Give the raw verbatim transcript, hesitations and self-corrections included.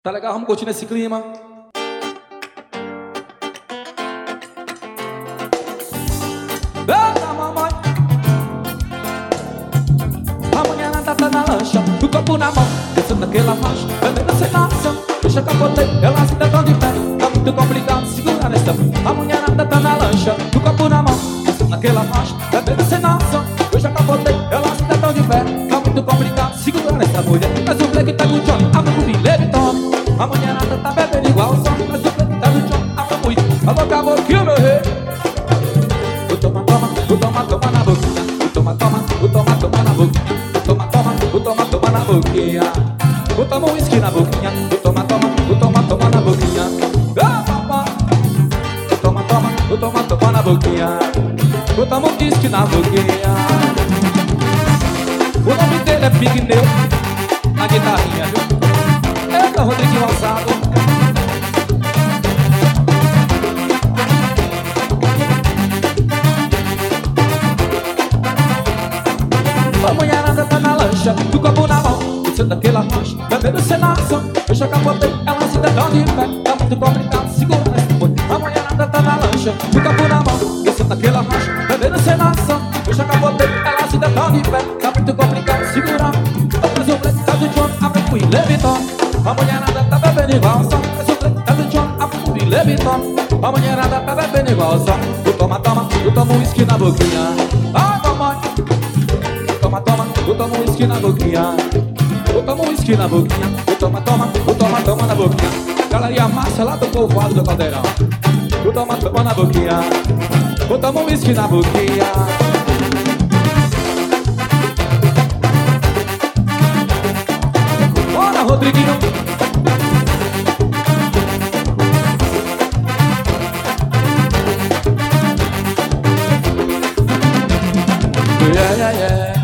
Tá legal? Vamos curtir nesse clima. Eita, mamãe! A mulherada tá na lancha, o copo na mão, descendo aquela marcha, bebendo sem noção. Deixa que eu botei, ela se dá tão de pé, tá muito complicado segurar nessa. A mulherada tá na lancha, o copo na mão, descendo aquela marcha, bebendo sem noção. Deixa que eu botei, ela se dá tão de pé, tá muito complicado segurar nessa mulher. Mas o Black tá com o Johnny, abre o bilhete e tome. A mulherada tá bebendo igual o som, mas o Black tá no Johnny, abre muito. Alô, caboclo, meu rei. O toma, toma, o toma, toma na boquinha. O toma, toma, o toma, toma na boquinha. O toma, toma, o toma, toma na boquinha. O toma um whisky na boquinha. O toma, toma, o toma, toma na boquinha. Ah, papai. O toma, toma, o toma, toma na boquinha. O toma um whisky na boquinha. O nome dele é Pigneu, na guitarrinha, viu? Eita, Rodriguinho Alçado. A mulherada tá na lancha, do copo na mão, descendo aquela marcha, bebendo sem noção. Eu já capotei, ela se dedão de pé, tá muito complicado segurar esse boi. A mulherada tá na lancha, do copo na mão, descendo aquela marcha, bebendo sem noção. Eu já capotei, ela se dedão de pé, tá muito complicado segurar. Mas o Black tá do John, abre o Leviton. A mulherada tá bebendo igual o som. Mas o Black tá do John, abre o Leviton. A mulherada tá bebendo igual o som. Tu toma, toma, tu toma um whisky na boquinha. Ai, mamãe. Toma, toma, eu tomo um whisky na boquinha. Eu tomo um whisky na boquinha. Eu toma, toma, eu toma, toma na boquinha. Galeria Márcia lá do povoado do Caldeirão. Eu toma, toma na boquinha. Eu tomo um whisky na boquinha. Bora, Rodriguinho. Yeah, yeah, yeah.